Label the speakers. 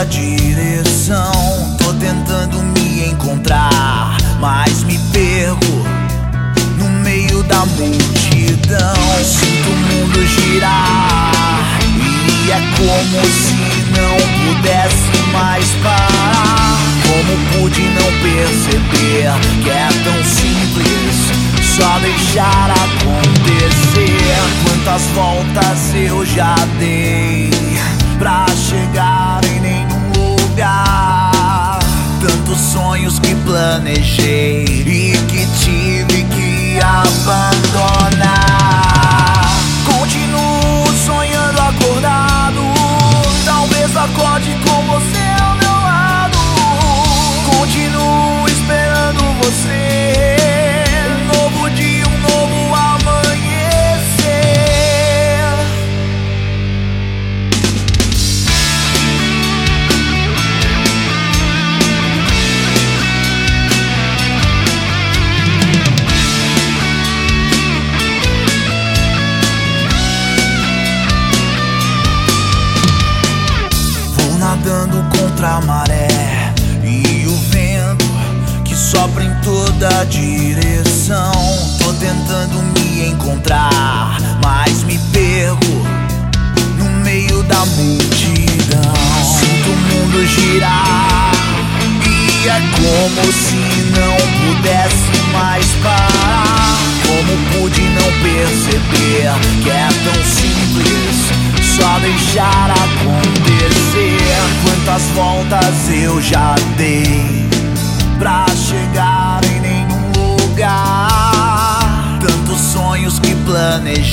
Speaker 1: toda direção. Tô tentando me encontrar, mas me perco no meio da multidão. Sinto o mundo girar e é como se não pudesse mais parar. Como pude não perceber que é tão simples só deixar acontecer? Quantas voltas eu já dei pra chegar em nenhum lugar? Tantos sonhos que planejei e que tive que abandonar. Continuo sonhando acordado, talvez acorde com você ao meu lado. Continuo esperando você, um novo dia, um novo amanhecer. Vou nadando contra a maré e o vento que sopra em toda direção. Tô tentando me encontrar, mas me perco no meio da multidão. Sinto o mundo girar e é como se não pudesse mais parar. Como pude não perceber que é tão simples só deixar acontecer? Quantas voltas eu já dei pra chegar em nenhum lugar? Tantos sonhos que planejei